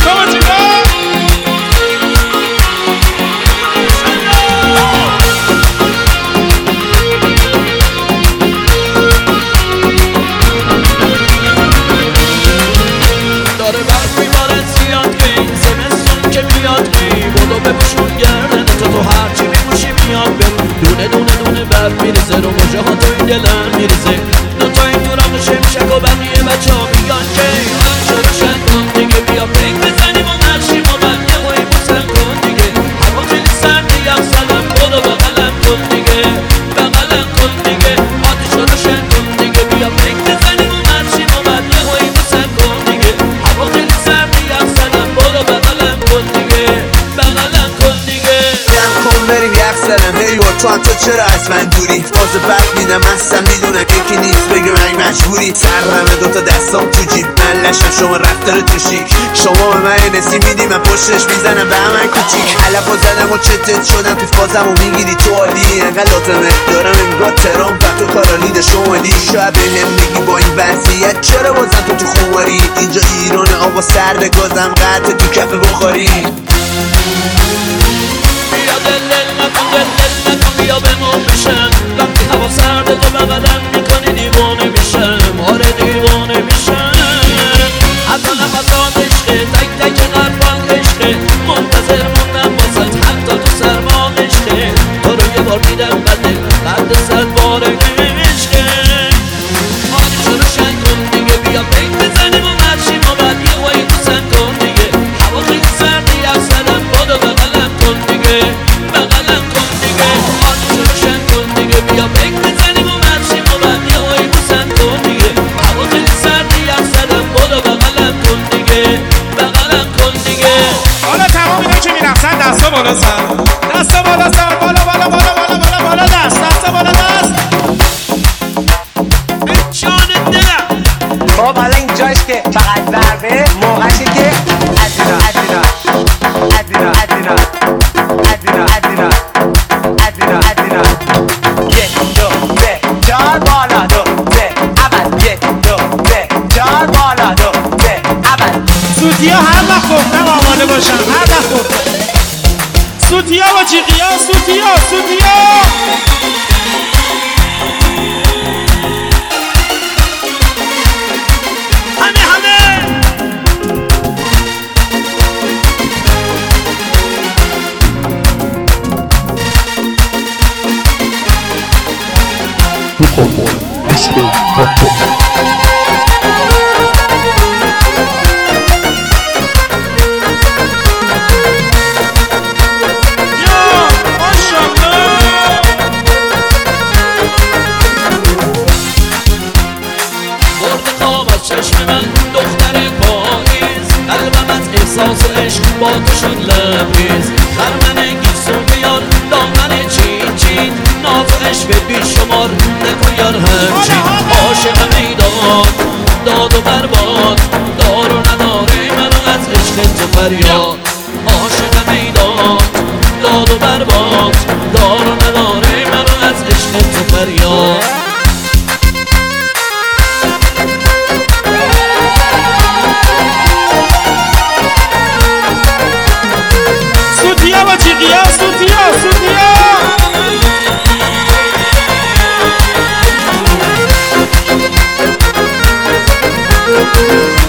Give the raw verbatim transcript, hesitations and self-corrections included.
دونه دونه دونه برف میریزه رو مجه ها تو این دلم میریزه دو تا این دورم شمشک و بقیه بچه ها میگن که من شروشن کن دیگه بیا پینگ بزنیم و مرشیم و من یه هایی بوسن کن دیگه هوا خیلی سرده یخ زدم برو بغلم کن دیگه بغلم کن دیگه آتیش روشن کن دیگه بیا پینگ بزنیم و مرشیم و من یه هایی بوسن کن دیگه هوا خیلی سرده یخ زدم برو بغلم کن دیگه بغلم کن دیگه جمع کن بریم یخ زدم هی با تو هم تو چرا از من دوری باز بد میدم هستم میدونم یکی نیست بگه من مجبوری سرمه دوتا دستام تو جیب من لشم شما رفتار تو شیک شما به من نسی میدی من پشتش میزنم به همن کوچیک علفا زدم و چتت شدم پیف بازم و میگیری تو عالی انقدر لاتمت دارم انگار ترام و تو کارالید شمالی شاید به هم میگی با این وضعیت چرا بازم تو تو خماری اینجا ایران آقا سرد گازم قطع تو کف بخاری بیا دل دل نکن دل دل نکن بیا بمون بشم وقتی هوا سرده تو بغلم میکنی دیوانه میشم آره دیوانه میشم حتی نفسات عشقه تک تک قلبان عشقه منتظر موندم واسد حتی تو سرما عشقه تو رو یه بار میدم بده بعد صد بار عشقه آتیش رو روشن کن دیگه بیا پینگ بزنیم و مرشیم و بعد یه وایی بوسن کن دیگه هوا خیلی سردی یخ زدم بدو بغلم کن دیگه بغلم کن دیگه آتیش رو روشن کن دیگه بیا پینگ بزنیم و مرشیم و بعد یه وایی بوسن کن دیگه هوا خیلی سردی یخ زدم بدو بغلم کن دیگه بغلم کن دیگه حالا تمام اینا که میرقصن دستا بالا سر دستا بالا سر بالا بالا بالا بالا بالا بالا دست دستا بالا دست به جان دلم خب حالا اینجاش که فقط ضربه موقعشه که ادینا ادینا ادینا ادینا ادینا ادینا ادینا ادینا یک دو سه چهار بالا دو سه اول یک دو سه چهار بالا دو سه اول سوتیا هر وقت گفتم آماده باشم هر وقت گفتم سوتیا با جیغیا سوتیا سوتیا همه همه یا ماشاءالله برد خواب از چشم من دختر پاییز قلبم از احساس عشق با تو شد لبریز خرمن گیسو بیار دامن چین چین ناز عشق بیشمار نکن یار همچین عاشق میدان داد و برباد دار و نداره منو از عشق تو فریاد عاشق میدان داد و برباد دار و نداره منو از عشق تو فریاد سوتیا با جیغیا سوتیا سوتیا